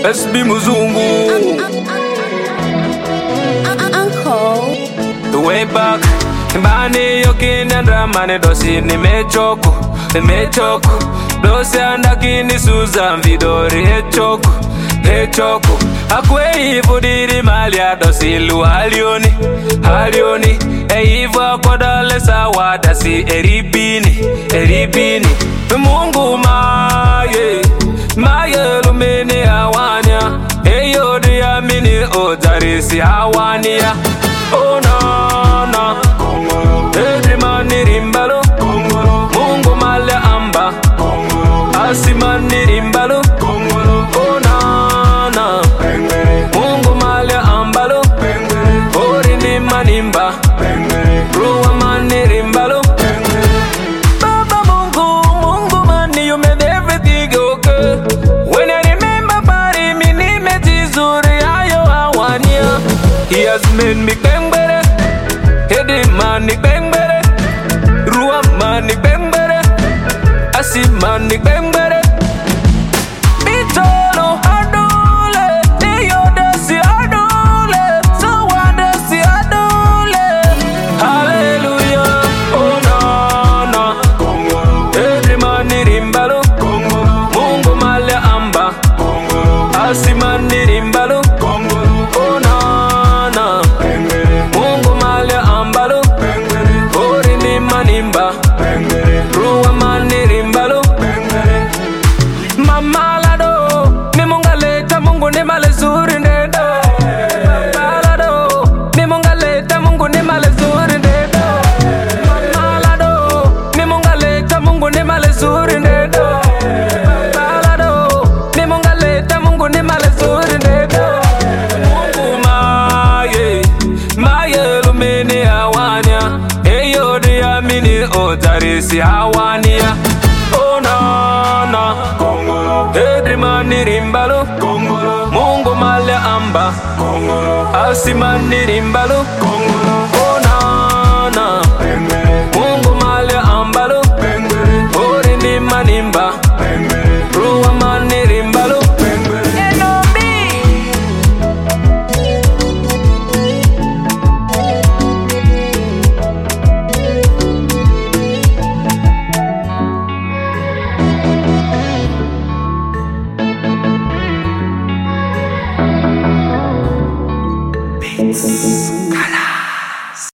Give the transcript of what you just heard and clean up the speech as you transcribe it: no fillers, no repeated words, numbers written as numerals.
SB Muzungu. Uncle. Way back Mbani yokin and ramane dosi ni mechoko. Dosi andakini Susan Vidori hechoko. Akwe ifu diri malia dosi lu halioni. Eiva kodale sawa dasi eribini. Mungu maye lumini awanya. Eyo diya mini otarisi awanya. Oh no, Edrimani rimbalo, Mungu male amba, Asimani rimbalo, oh na, Mungu male ambalo, Orini manimba, Ruwa mani rimbalo. Baba Mungu mani, you made everything okay. When I remember pari mini metizuri ayo awania. He has made me bengbere, Hedi mani bengbere, Ruwa mani bengbere, Asi mani bengbere. Bitolo adole, Eyo desi adole, Sawa desi adole. Hallelujah, oh no, Hedi mani rimbalo, Mungu male amba, Asi mani rimbalo, oh no. Mungu male ambalo, Orini manimba, Ruwa mani rimbalo. Mama lado, ni mungaleta Mungu ni male zuri ndedo. Lado, ni mungaleta Mungu ni male zuri ndedo. Mama lado, ni mungaleta Mungu ni male zuri ndedo. Lado, ni mungaleta Mungu ni male zuri ndedo. Maye lumini awanya. Eyo diya mini otarisi awanya. Oh no, Edrimani rimbalo, Mungu male amba, Asimani rimbalo.